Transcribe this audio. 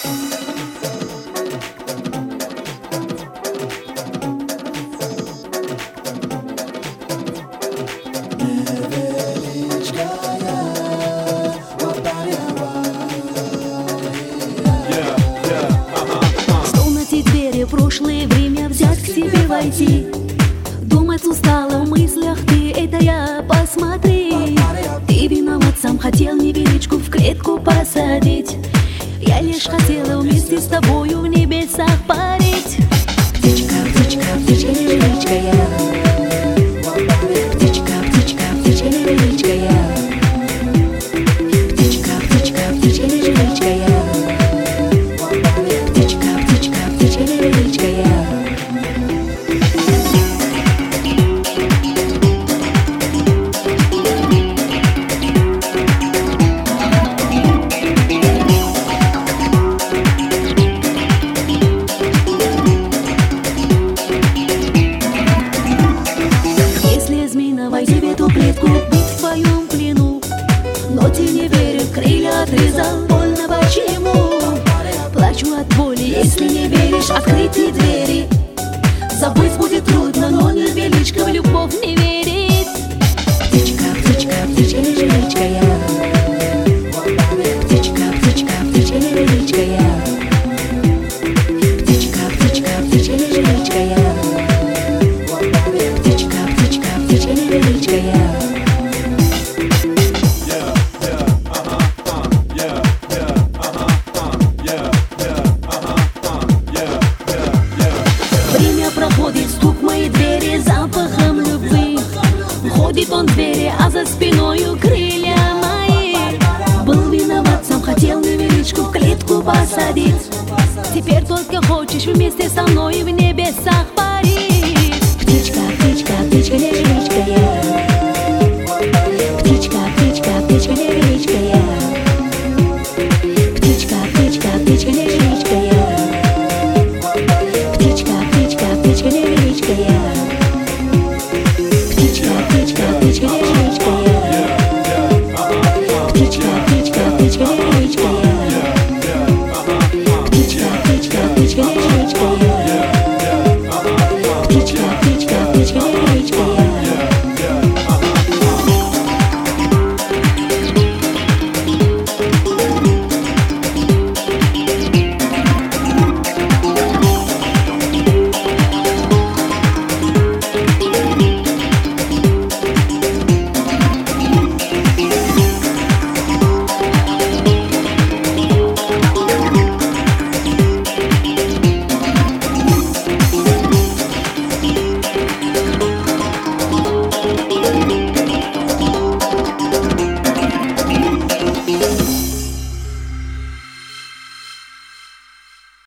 В прошлое время взять к себе войти. Думать устала в мыслях ты, это я, посмотри. Ты виноват, сам хотел невеличку в клетку посадить. Я лишь хотела вместе с тобою в небесах парить. Птичка, птичка, птичка невеличка я. Птичка, птичка, птичка невеличка я. Птичка, птичка, птичка невеличка я. Птичка, птичка, птичка невеличка я. Войди в эту клетку, быть в твоем плену. Но ты не веришь, крылья отрезал, больно почему? Плачу от боли, если не веришь, открыть ты двери. Забыть будет трудно, но невеличка в любовь не верит. Птичка, птичка, птичка невеличка я. Птичка, птичка, птичка невеличка я. Птичка, птичка, птичка невеличка я. Птичка, птичка, птичка невеличка я. Время проходит, стук в мои двери запахом любви. Входит он в двери, а за спиною крылья мои. Был виноват, сам хотел невеличку в клетку посадить. Теперь только хочешь вместе со мной в небесах